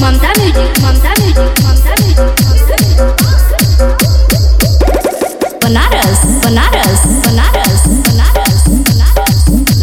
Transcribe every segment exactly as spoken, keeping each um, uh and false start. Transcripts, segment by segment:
Mamta Music, Mamta Music, Mamta Music, Mamta Music. Banaras, Banaras, Banaras, Banaras, Banaras.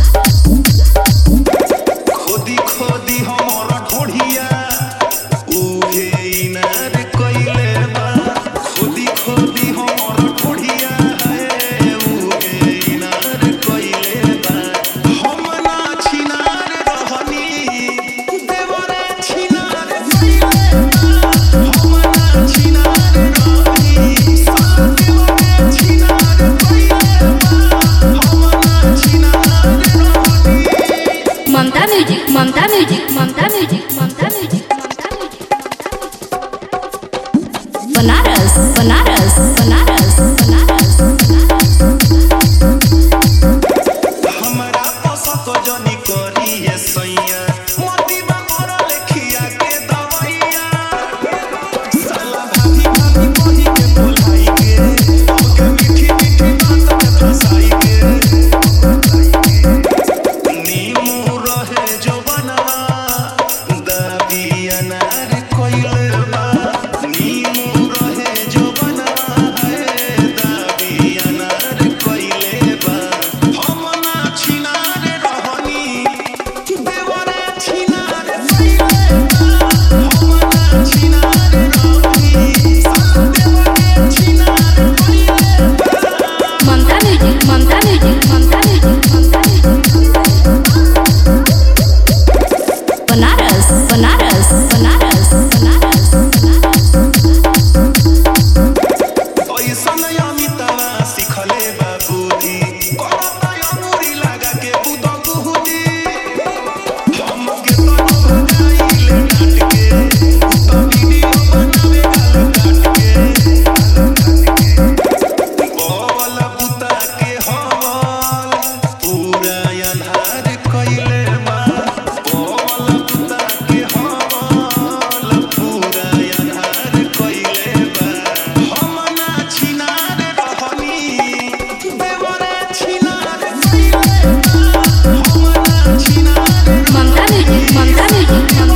खोदी खोदी हमर ढोढ़िया उहे इनार कइले बा खोदी खोदी हमर ढोढ़िया है उहे इनार कइले बा हम ना छिनार रहनी देवरे छिनार कइले बा हम ना छिनार रहनी साला देवरे छिनार कइले बा हम ना छिनार रहनी Mamta Music, Mamta Music, Mamta Music, Mamta Music, Mamta Music. Banaras, Banaras, Banaras, Banaras, Banaras. हमरा पसंद जनी करी ये सैया मोतीबा मोर लेखिया के दवैया साला भाभी भाभी कही के बोलाई के हमके मीठी मीठी बात में फसाई के नीमू रहे जो बनवा दाबी अनार कइले बा नीमू रहे जो बनवा है दाबी अनार कइले बा हम ना छिनार रहनी देवरे छिनार कइले बा हम ना छिनार रहनी साला देवरे छिनार कइले बा Mamta Music, Mamta Music, Mamta Music, Mamta Music. Banaras, Banaras, Banaras, Banaras, Banaras. ऐसन अमितावा सिखले बा बुद्धि करता अंगूरी लगा के बुदा बुद्धि हमके तो भगाइले डांट के तो वीडियो बनावे गाल काट के बोल बुता के हवल पूरा अन्हार कइले बा बोल बुता के हवल पूरा अन्हार कइले बा हम ना छिनार रहनी देवरे छिनार कइले बा हम ना छिनार Mamta Music, Mamta Music, Mamta